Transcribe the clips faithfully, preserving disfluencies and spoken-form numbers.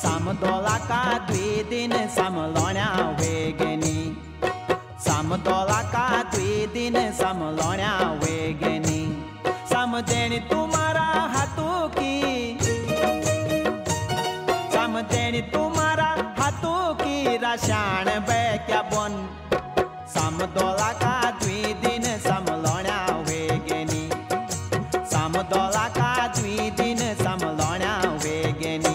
समतोला का द्वी दिन समलोण्या वेगनी समतोला का द्वी दिन समलोण्या वेगनी समझेनी तुम्हारा हाथों की समझेनी तुम्हारा हाथों की राशान बे क्या बन समतोला का द्वी दिन समलोण्या वेगनी समतोला का द्वी दिन समलोण्या वेगनी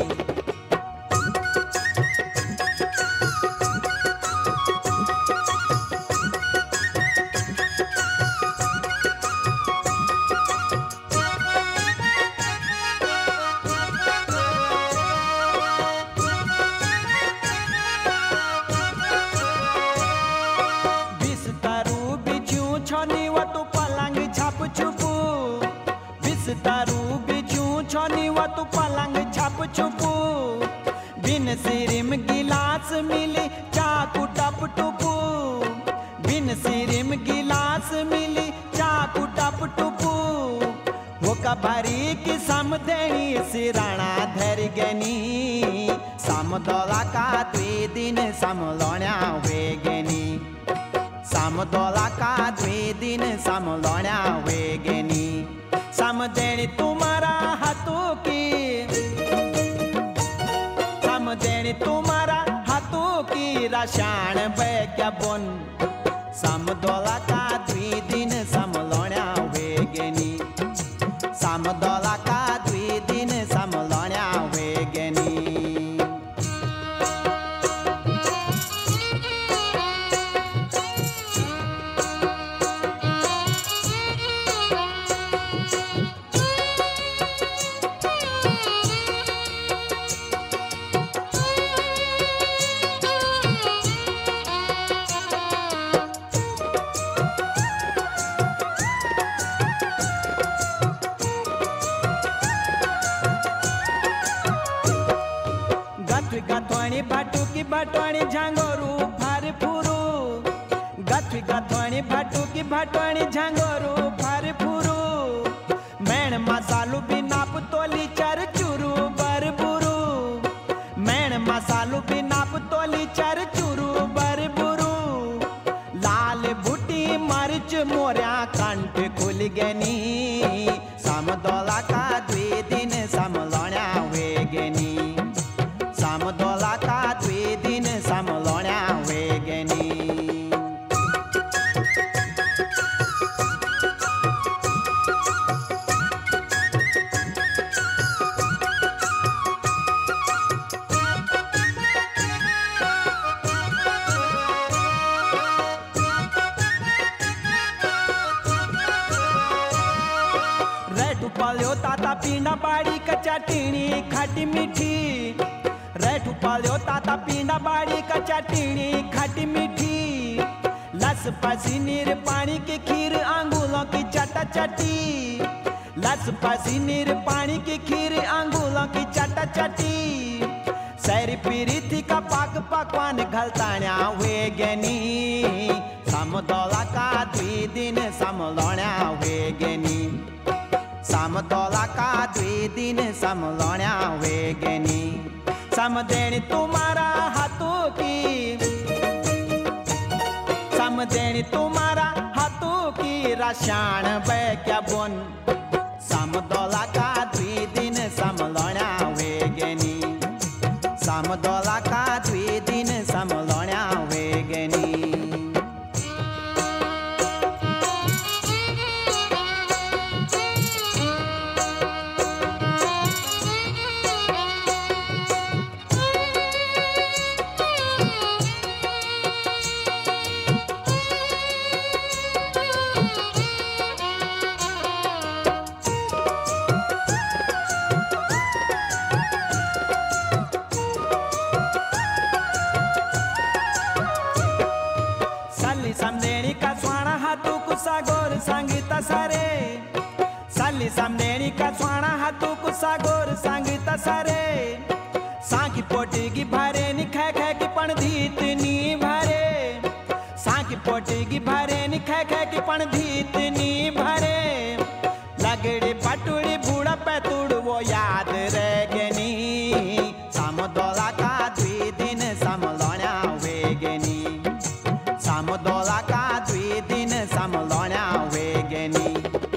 छनी व तू पलंग छप छुपू बिस्तारू बिछू छनी व तू पलंग छप छुपू बिन सिरिम गिलास मिली चाकू टप टुपू बिन सिरिम गिलास मिली चाकू टप टुपू वो कबारी की समधेनी सिराणा धर गनी समतोला का द्वी दिन समलोण्या वेगनी समतोला का द्वी दिन समलोण्या वेगनी समझेनी तुम्हारा हाथों की समझेनी तुम्हारा हाथों की राशान बे क्या बन समतोला का द्वी दिन समलोण्या वेगनी समतोला का द्वी दिन समलोण्या वेगनी गथवाणी भाटुकी भाटवाणी झांगोरू फार फुरू गथवी गथवाणी भाटुकी भाटवाणी झांगोरू फार फुरू मैण मसालू भी नाप तोली चर चुरू बर बुरू मैण मसालू भी नाप तोली चर चुरू बर बुरू लाल बूटी मर्च मोरिया कंठ खुल गनी समतोला का द्वी दिन समलोण्या वेगनी समतोला का द्वी दिन समलोण्या वेगनी रेटू पाल्यो ताता पीना बाड़ी कच्चा टीणी खाटी मीठी रेठू पाल्यो ताता पीना बाड़ी कच्चा टीणी खाटी मीठी लस पसी नीर पानी की खीर अंगूलों की चटा चटी लस पसी नीर पानी की खीर अंगूलों की चटा चटी सैरी पीरीथी का पाक पकवान घलताण्या वेगनी समतोला का द्वी दिन समलोण्या वेगनी समतोला का द्वी दिन समलोण्या वेगनी समझेनी तुम्हारा हाथों की समझेनी तुम्हारा हाथों की राशान बे क्या बन समतोला का द्वी दिन समलोण्या वेगनी समतोला का द्वी दिन समलोण्या वेगनी समझेनी का स्वाणा हाथू कुसा गोर सांगिता सारे साली समझेनी का स्वाणा हाथू कुसा गोर सांगिता सारे सांकी पोटी की भारे नि खे खे की पण धीत नी भारे सांकी पोटी की भारे नि खे खे की पण धीत नी भारे लगड़ी पटुड़ी बूढ़ा पैतुड़ वो याद रह गनी सम सामदोला का द्वी दिन समलोण्या वेगेनी सामदोला का द्वी दिन समलोण्या वेगेनी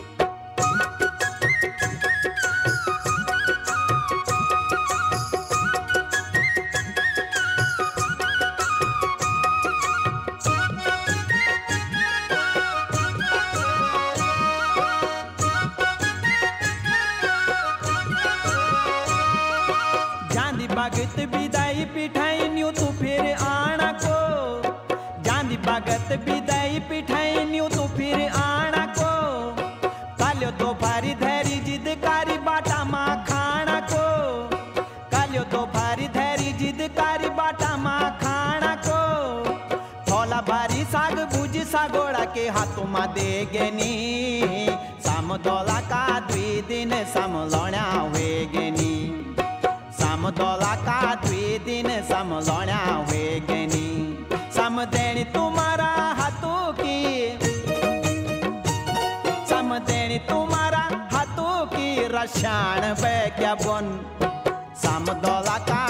भगत विदाई पिठाई न्यू तू फिर आना को जांदी भगत विदाई पिठाई न्यू तू फिर आना को कालियो तो भारी धैरी जिदकारी बाटा माँ खाना को कालियो तो भारी धैरी जिदकारी बाटा माँ खाना को थोला भारी साग भुज सागोड़ा के हाथों माँ देगेनी सामदोला का द्वी दिन समलोण्या वेगेनी सामदोला का द्वी दिन समलोण्या वेगेनी समदेणी तुम्हारा हाथों की समदेणी तुम्हारा हाथों की रशान बैग्या बन सामदोला का